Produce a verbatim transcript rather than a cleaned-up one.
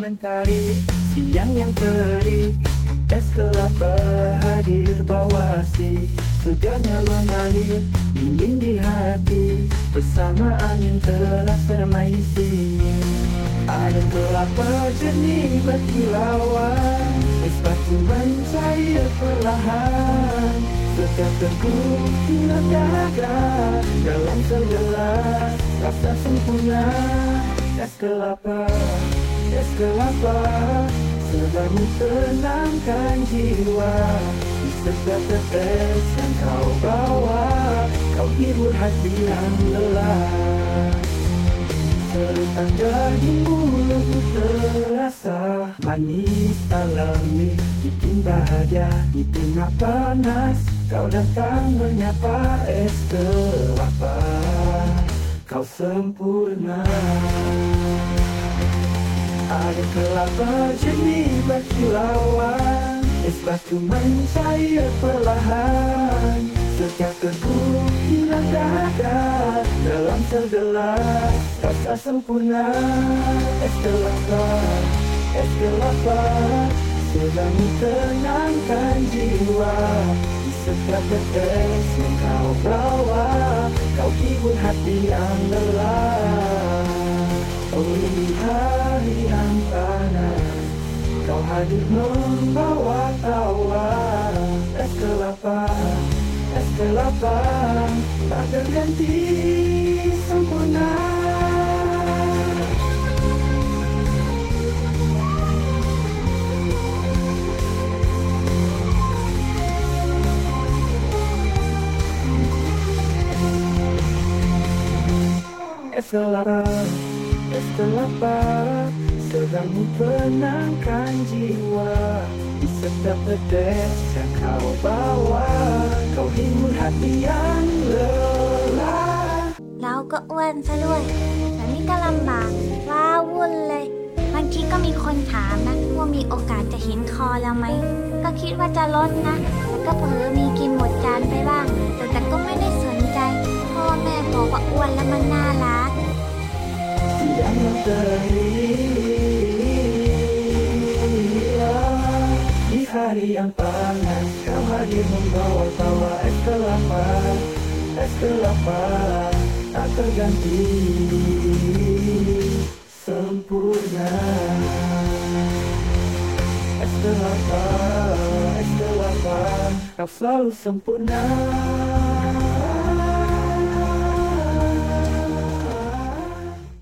mentari, siang yang terik, es kelapa hadir bawasi, segarnya mengalir, dingin di hati, bersama angin telah permaisi. Air kelapa jernih berkilauan, es batu mencair perlahan, setiap teguk hilang dahaga dalam segelas rasa sempurna. Es kelapa, es kelapa, sedang tenangkan jiwa. Di setiap tetes yang kau bawa, kau hibur hati yang lelah. Serutan dagingmu lebih terasa manis alami, bikin bahagia di tengah panas. Kau datang menyapa, es kelapa, kau sempurna. Air kelapa jernih berkilauan, es batu mencair perlahan, setiap teguk hilang dahaga dalam segelas rasa sempurna. Es kelapa, es kelapa, sedang tenangkan jiwa. Di setiap tetes yang kau bawa, kau hibur hati yang lelah. Oh ini hari yang panas, kau hadir membawa tawa. Es kelapa, es kelapa, tak terganti sempurna. Es kelapa, es kelapa, sedang menenangkan jiwa. Di setiap tetes yang kau bawa, kau hibur hati yang lelah. เราก็อ้วนซะด้วยแต่นี่ก็ลำบากว้าวุ่นเลยบางทีก็มีคนถามนะว่ามีโอกาสจะเห็นคอแล้วไหมก็คิดว่าจะลดนะแต่ก็เผลอมีกินหมดจานไปบ้างแต่แต่ก็ไม่ได้สนใจเพราะว่าแม่บอกว่าอ้วนแล้วมันน่ารัก Siang yang terik, di hari yang panas, kau hadir membawa tawa. Es kelapa, es kelapa, tak terganti sempurna. Es kelapa, es kelapa, kau selalu sempurna.